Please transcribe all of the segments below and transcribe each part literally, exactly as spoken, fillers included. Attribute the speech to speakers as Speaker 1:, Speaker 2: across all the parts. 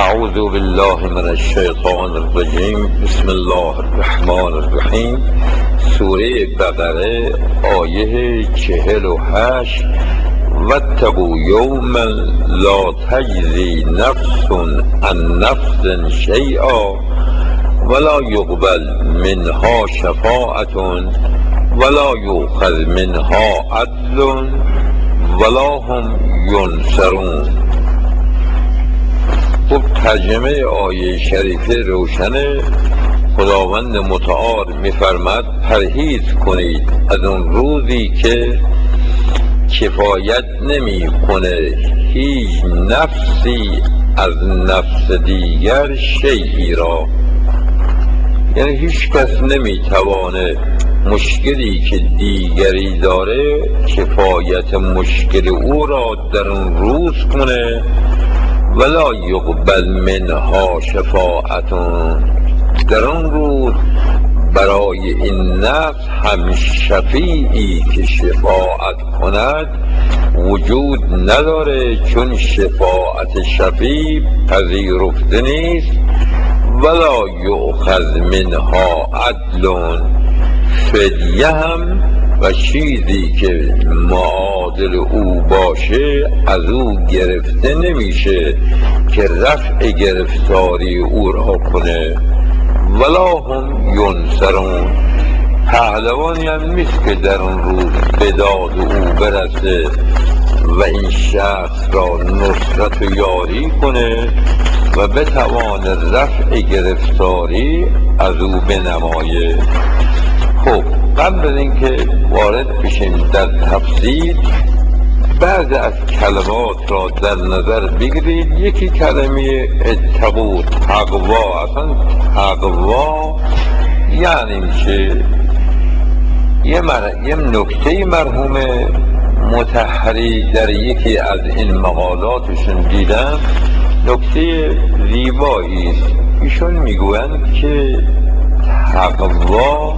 Speaker 1: اعوذ بالله من الشیطان الرجیم. بسم الله الرحمن الرحیم. سوره بقره آیه چهل و هشت. واتقوا یوما لا تجزی نفس عن نفس شیئا ولا یقبل منها شفاعة ولا یؤخذ منها عدل ولا هم ینصرون. خب ترجمه آیه شریفه روشنه. خداوند متعال میفرماد پرهیز کنید از اون روزی که کفایت نمی کنه هیچ نفسی از نفس دیگر شیئی را، یعنی هیچ کس نمیتوانه مشکلی که دیگری داره کفایت مشکل او را در اون روز کنه. ولا یقبل منها شفاعتون، در اون روز برای این نفس هم شفیعی که شفاعت کند وجود نداره، چون شفاعت شفیع پذیرفته نیست. ولا یؤخذ منها عدل، فدیه هم و چیزی که معادل او باشه از او گرفته نمیشه که رفع گرفتاری او را کنه. ولا هم ینصرون، پهلوانی هم نیست که در اون روز به داد او برسه و این شخص را نصرت و یاری کنه و بتوان رفع گرفتاری از او بنمایه. خب قبل از اینکه وارد بشیم در تفسیر، بعضی از کلمات را در نظر بگیرید. یکی کلمه اتقوا، تقوا. اصلا تقوا یعنی چه؟ یه, مر... یه نکته مرحوم مطهری در یکی از این مقالاتشون دیدم، نکته زیبایی است. ایشون میگویند که تقوا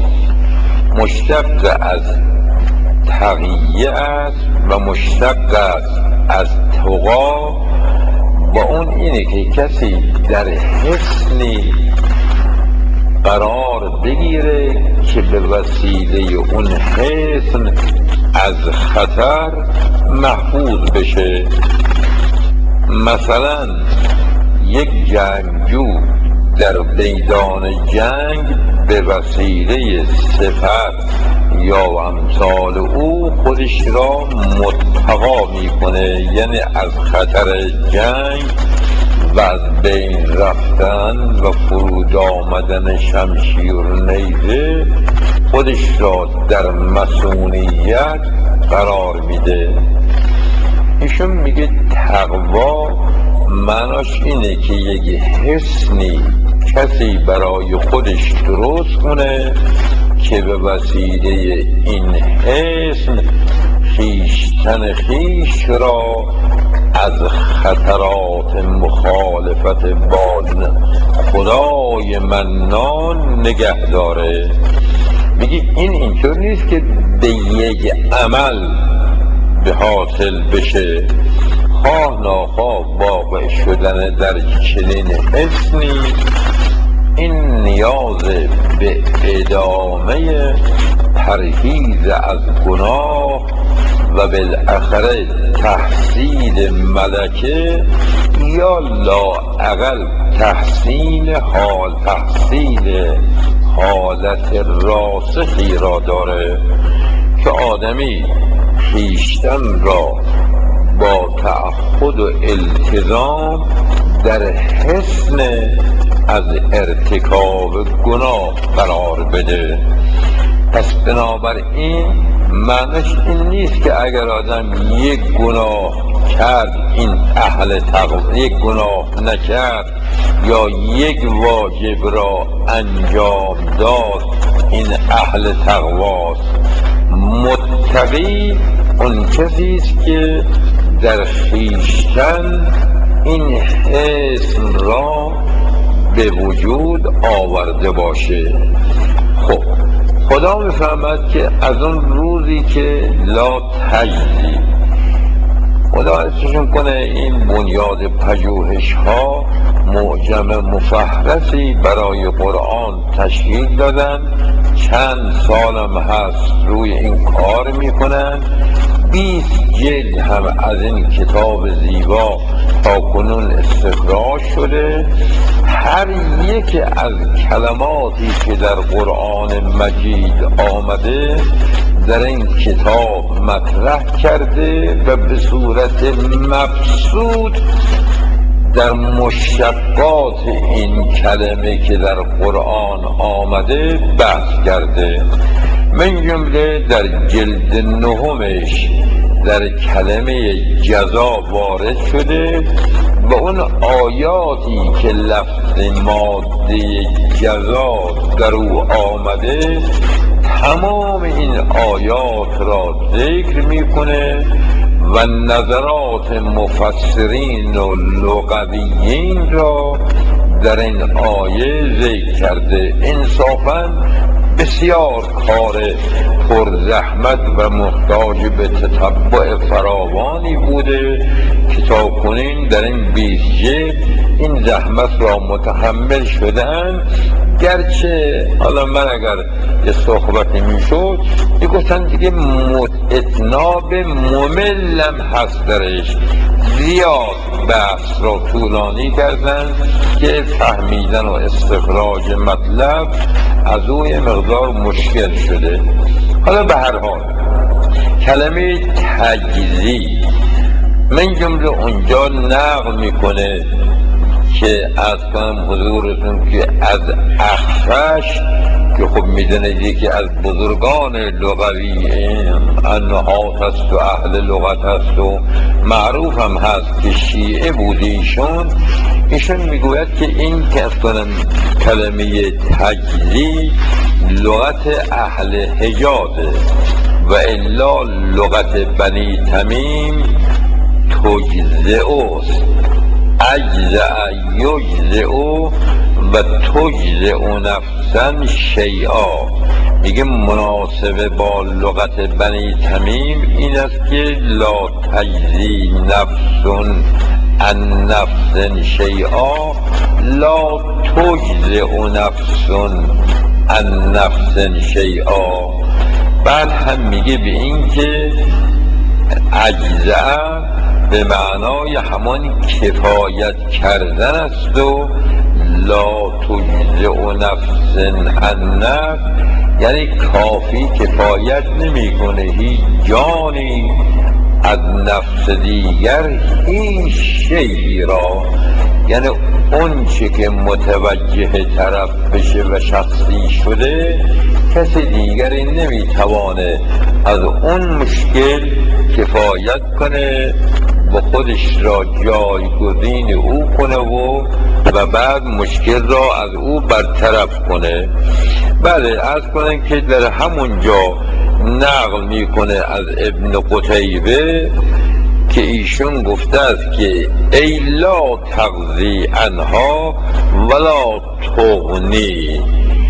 Speaker 1: مشتق از تقیه است و مشتق است از تقا، و اون اینه که کسی در حصنی قرار بگیره که به وسیله اون حصن از خطر محفوظ بشه. مثلا یک جنگجو در میدان جنگ به وسیله سپر یا امثال او خودش را متقا میکنه، یعنی از خطر جنگ و از بین رفتن و فرود آمدن شمشیر و نیزه خودش را در مصونیت قرار میده. ایشون میگه تقوا معناش اینه که یک حصنی کسی برای خودش درست کنه که به وسیله این حصن خویشتن خویش را از خطرات مخالفت با خدای منان نگه داره. میگه این اینطور نیست که به یک عمل به حاصل بشه، خواه ناخواه واقع شدن در چنین حصنی این نیاز به ادامه پرهیز از گناه و بالاخره تحصیل ملکه یا لااقل تحسین حال تحصیل حالت راسخی را داره که آدمی خویشتن را با تعهد و التزام در حصن از ارتکاب گناه قرار بده. پس بنابراین معنیش این نیست که اگر آدم یک گناه کرد این اهل تقوا، یک گناه نکرد یا یک واجب را انجام داد این اهل تقواست. متقی اون کسی است که در خویشتن این حسن را به وجود آورده باشه. خب خدا میفهمد که از اون روزی که لا تجزی، خدا ازشون کنه این بنیاد پژوهش ها معجم مفهرسی برای قرآن تشکیل دادن، چند سالم هست روی این کار میکنن. بیست جلد هم از این کتاب زیبا تا کنون استخراج شده. هر یک از کلماتی که در قرآن مجید آمده در این کتاب مطرح کرده و به صورت مبسوط در مشتقات این کلمه که در قرآن آمده بحث کرده. من جمله در جلد نهمش در کلمه جزا وارد شده و اون آیاتی که لفظ ماده جزا در او آمده تمام این آیات را ذکر میکنه و نظرات مفسرین و لغویین را در این آیه ذکر کرده. انصافاً بسیار کار پرزحمت و محتاج به تتبع فراوانی بوده که تا کنین در این بیست جلد این زحمت را متحمل شدن. گرچه حالا من اگر یه صحبتی میشد میگفتن دیگه اتناب مملم هست درش، زیاد بحث را طولانی کردن که فهمیدن و استخراج مطلب از او یه مقدار مشکل شده. حالا به هر حال کلمه تجزیه من جمله اونجا نقل میکنه که از کنم حضورتون که از اخفش که خب میدونید یکی از بزرگان لغوی انحات است و اهل لغت است و معروف هم هست که شیعه بود ایشون ایشون میگوید که این که از کنم کلمه تجزیه لغت اهل حجازه و الا لغت بنی تمیم تجزئوست، اجزع یجزئو و تجزئ نفسا شیئا. میگه مناسبه با لغت بنی تمیم این است که لا تجزی نفس عن نفس شیئا لا تجزئ نفس عن نفس شیئا. بعد هم میگه به این که اجزع به معنای همان کفایت کردن است و لا تجزئ نفس عن نفس یعنی کافی کفایت نمی کنه هیچ جانی از نفس دیگر هیچ شیئی را، یعنی اون چه که متوجه طرف بشه و شخصی شده کسی دیگری نمیتوانه از اون مشکل کفایت کنه و خودش را جایگزین او کنه و و بعد مشکل را از او برطرف کنه. بله عرض کنم که در همون جا نقل میکنه از ابن قتیبه که ایشون گفته است که ای لا تقضی عنها ولا تغنی،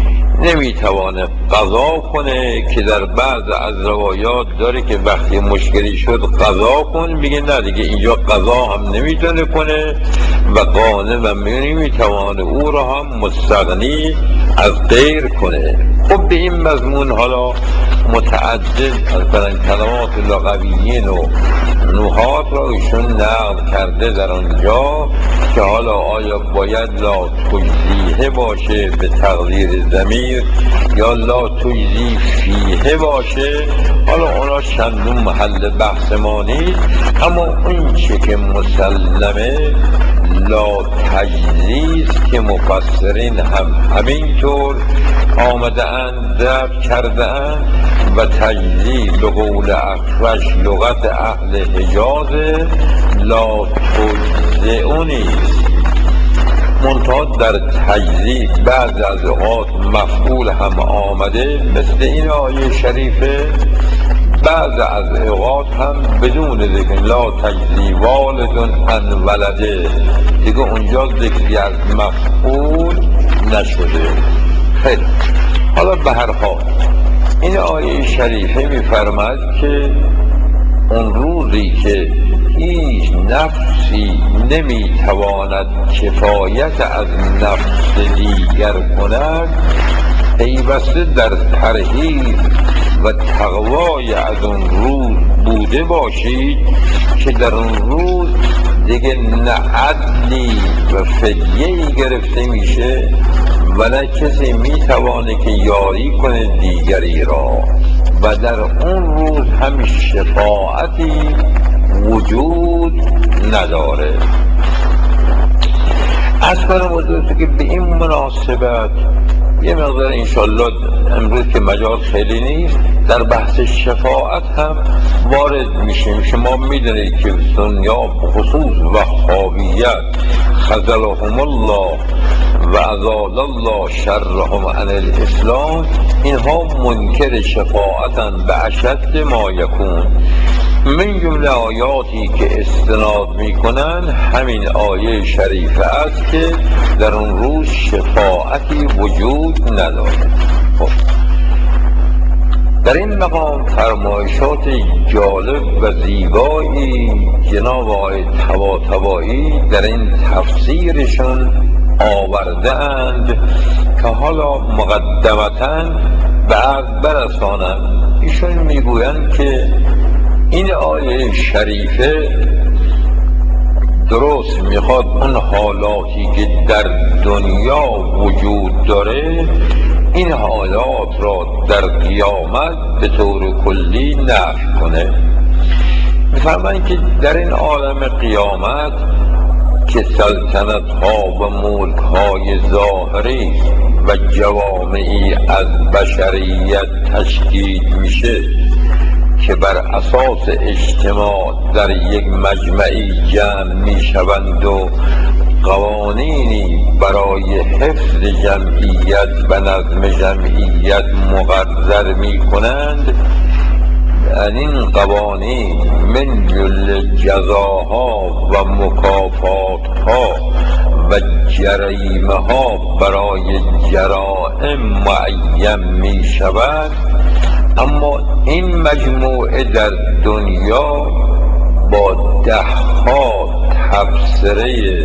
Speaker 1: نمیتوانه قضا کنه که در بعض از روایات داره که وقتی مشکلی شد قضا کن، میگه نه دیگه اینجا قضا هم نمیتونه کنه و قانع و نمیتوانه او را هم مستغنی از غیر کنه. خب به این مضمون حالا متعدد از کلمات لغویین و نحات را ایشون نقل کرده در آنجا که حالا آیا باید لا تجزیه باشه به تقدیر ضمیر یا لا تجزی فیه باشه، حالا اونا چندون محل بحث ما نیست، اما اون چه که مسلمه لا تجزیست که مفسرین هم همینطور آمده اند ضبط کرده اند و تجزیه به قول اخفش لغت اهل حجاز لا تجزئ نیست. منتها در تجزیه بعض از اوقات مفعول هم آمده مثل این آیه شریفه، بعض از اوقات هم بدون ذکر لا تجزی والد عن ولده، دیگه اونجا ذکری از مفعول نشده. خیلی حالا به هر حال این آیه شریفه میفرماید که اون روزی که هیچ نفسی نمیتواند کفایت از نفس دیگر کند، پیوسته در پرهیز و تقوای از اون روز بوده باشید که در اون روز دیگه نه عدلی و فدیه‌ای گرفته میشه و نه کسی میتوانه که یاری کنه دیگری را، و در اون روز هم شفاعتی وجود نداره. از کنم حضورت که به این مناسبت یه مقدار انشالله امروز که مجال خیلی نیست در بحث شفاعت هم وارد میشیم. شما میدونید که سنیا خصوص وهابیت خذلهم الله و ازال الله شرهم عن الاسلام، اینها منکر شفاعتن به اشد ما یکون. من جمله آیاتی که استناد میکنن همین آیه شریفه است که در اون روز شفاعتی وجود نداره. خب در این مقام فرمایشات جالب و زیبایی جناب آقای طباطبایی در این تفسیرشون آورده اند که حالا مقدمتاً به عرض برسانم. ایشون میگویند که این آیه شریفه درست میخواد اون حالاتی که در دنیا وجود داره این حالات را در قیامت به طور کلی نفی کنه. میفرمایند که در این عالم قیامت که سلطنت ها و ملک های ظاهری و جوامعی از بشریت تشکیل میشه که بر اساس اجتماع در یک مجمعی جمع می شوند و قوانینی برای حفظ جمعیت و نظم جمعیت مقرر می کنند. این قوانین من جمله جزاها و مکافاتها و جریمه ها برای جرائم معین می شود، اما این مجموعه در دنیا با ده ها تفسیره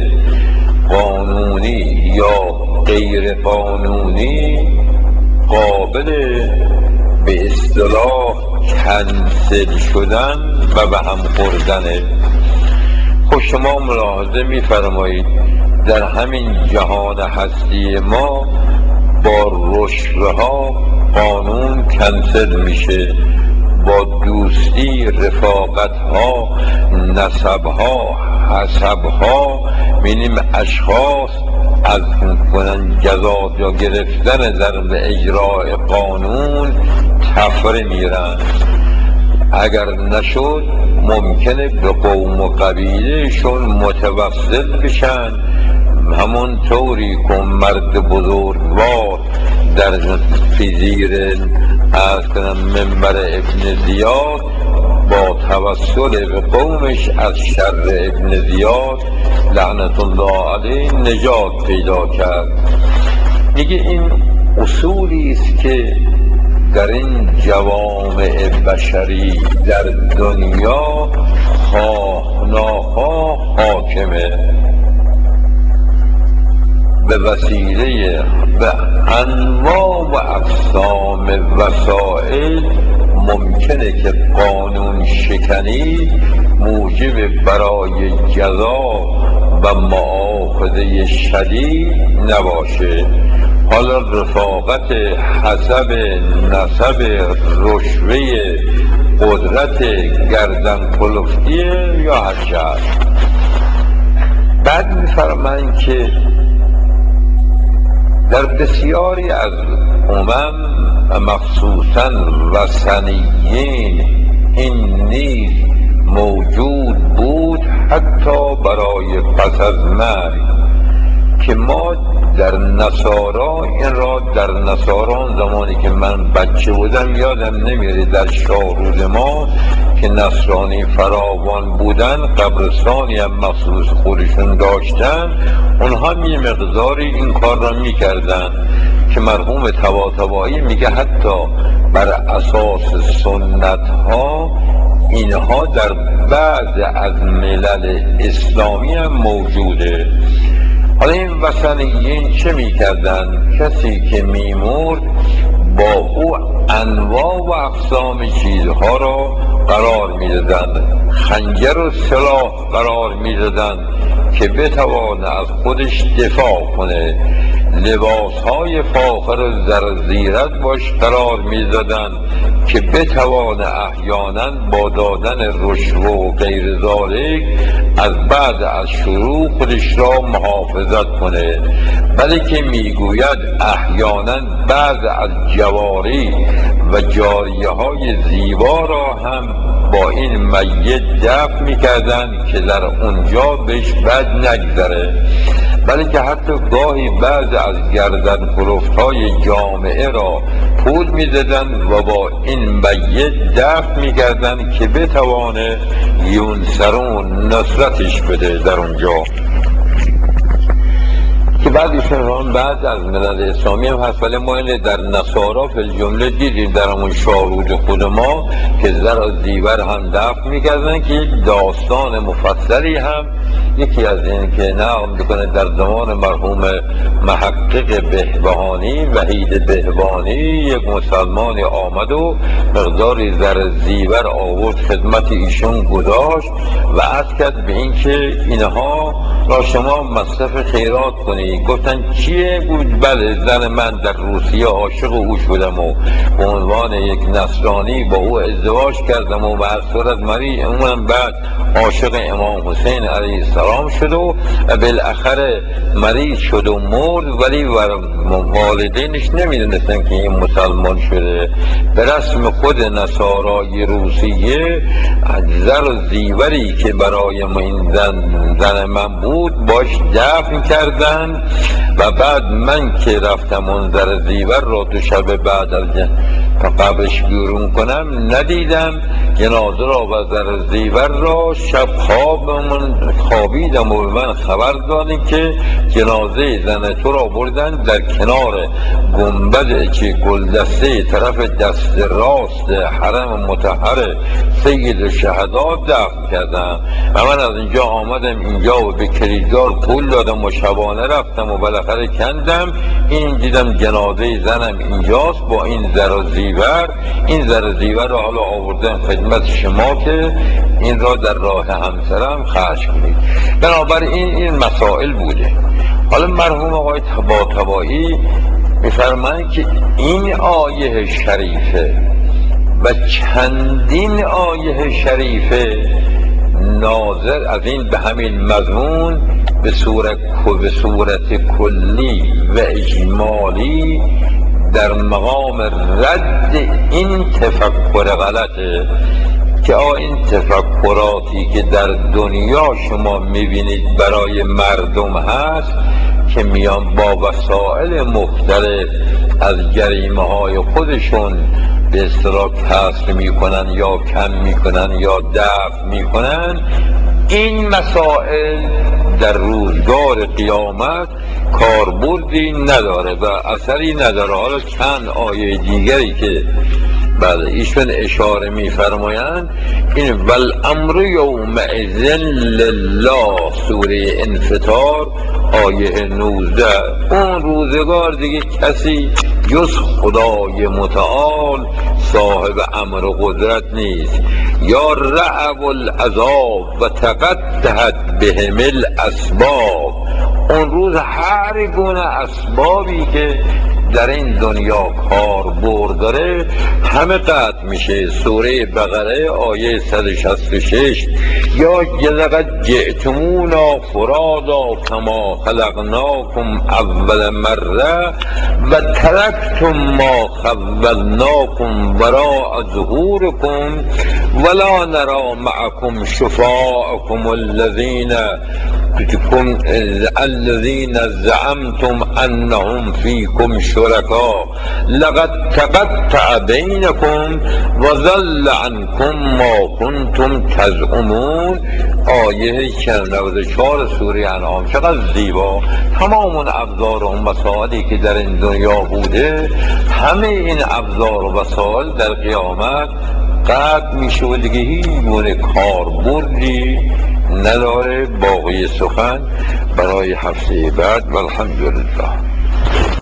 Speaker 1: قانونی یا غیر قانونی قابل به اصطلاح کنسل شدن و به هم خوردنه. خب شما ملاحظه می‌فرمایید در همین جهان هستی ما با رشوه ها قانون کنسل میشه، با دوستی رفاقت ها نسب ها حسب ها می‌بینیم اشخاص از کنن جزا یا گرفتن در به اجراء قانون تفره میرن. اگر نشد ممکنه به قوم و قبیلهشون متوسل بشن، همون طوری که مرد بزرگوار در فیزیر از منبر ابن زیاد با توسل به قومش از شر ابن زیاد لعنت الله علیه نجات پیدا کرد. میگه این اصولی است که در این جوامع بشری در دنیا خواه ناخواه حاکمه. به وسیله به انواع و اقسام وسائل ممکنه که قانون شکنی موجب برای جزا و مؤاخذه شدید نباشه. حالا رفاقت حسب نسب رشوه قدرت گردن کلفتی یا هر شهر. بعد می‌فرمایند که در بسیاری از امم و مخصوصاً وثنیین این نیز موجود بود حتی برای پس از مرگ، که ما در نصارا این را در نصارا زمانی که من بچه بودم یادم نمیره در شاهروز ما که نصرانی فراوان بودن قبرستانی هم مخصوص خودشون داشتن، اونها یه مقداری این کار را میکردن که مرحوم طباطبایی میگه حتی بر اساس سنت ها اینها در بعض از ملل اسلامی هم موجوده. حالا این وثنیین چه میکردن؟ کسی که میمرد با او انواع و اقسام چیزها را قرار میدادن، خنجر و سلاح قرار میدادن که بتوانه از خودش دفاع کنه، لباسهای فاخر و زرزیرت باش قرار میدادن که بتوانه احیانا با دادن رشوه و غیر ذالک از بعد از شروع خودش را محافظت کنه. بلی که میگوید احیانا بعض از جواری و جاریه های زیبا را هم با این میت دفن میکردن که در اونجا بهش بد نگذره، بلی که حتی گاهی بعض از گردن کلفت های جامعه را پول میدادن و با این میت دفن میکردن که بتوانه یونسرون نصرتش بده در اونجا. که بعد ایشون بعد از ملل اسلامی هم هست، ولی ما اینه در نصارا فی الجمله دیدیم در همون شاهرود خود ما که زر و زیور هم دفن میکردن که داستان مفصلی هم یکی از این که نقل میکنه در زمان مرحوم محقق بهبهانی وحید بهبهانی یک مسلمانی آمد و مقداری زر زیور آورد خدمت ایشون گذاشت و عرض کرد به این که اینها را شما مصرف خیرات کنید. گفتن چیه؟ بود بله زن من در روسیه عاشق او شدم و به عنوان یک نصرانی با او ازدواج کردم و بر صورت مری اونم بعد عاشق امام حسین علیه السلام شد و بالاخره مریض شد و مرد، ولی والدینش نمیدونستن که این مسلمان شده. به رسم خود نصارای روسیه زر و زیوری که برای این زن, زن من بود باش دفن کردن و بعد من که رفتم اون زر زیور را دو شب بعد از قبرش بیرون کنم ندیدم، جنازه را و زر زیور را شب خوابمون خوابیدم و به من خبر دادی که جنازه زن تو را بردن در کنار گنبد که گلدسته طرف دست راست حرم مطهر سید الشهدا دفن کردم و من از اینجا آمدم اینجا و به کلیددار پول دادم و شبانه رفتم و بالاخره کندم، این دیدم جنازه زنم اینجاست با این زر و زیور. این زر و زیور را حالا آوردم خدمت شما که این را در راه همسرم خرج کنید. بنابراین این مسائل بوده. حالا مرحوم آقای طباطبایی میفرمایند که این آیه شریفه و چندین آیه شریفه ناظر از این به همین مضمون به صورت به صورت کلی و اجمالی در مقام رد این تفکر غلطه که آ این تفکراتی که در دنیا شما میبینید برای مردم هست که میان با وسائل مختلف از جریمه های خودشون به اصطلاح کسر میکنن یا کم میکنن یا دفع میکنن، این مسائل در روزگار قیامت کاربردی نداره و اثری نداره. حالا چند آیه دیگری که بله ایشون اشاره میفرمایند این والامر یومئذ لله سوره انفطار آیه نوزده، اون روزگار دیگه کسی جز خدای متعال صاحب امر و قدرت نیست. یا رعب العذاب و تقطعت بهم الاسباب، اون روز هر گونه اسبابی که در این دنیا کار برد داره همه قطع میشه. سوره بقره آیه صد و شصت و شش یا لقد جئتمونا فرادا کما خلقناکم اول مره و ترکتم ما خولناکم وراء ظهورکم ولا نرى معکم شفاءکم الذین الذین زعمتم انهم فیکم شرکا لقد تقطع بینکم و ضل عنکم ما کنتم تزعمون. آیه نود و چهار سوره انعام. چقدر زیبا! تمام اون ابزار و مسائلی که در این دنیا بوده، همه این ابزار و وسایل در قیامت قطع میشه و دیگه هیچ گونه کاربردی نداره. باقی سخن برای هفته بعد. والحمدلله.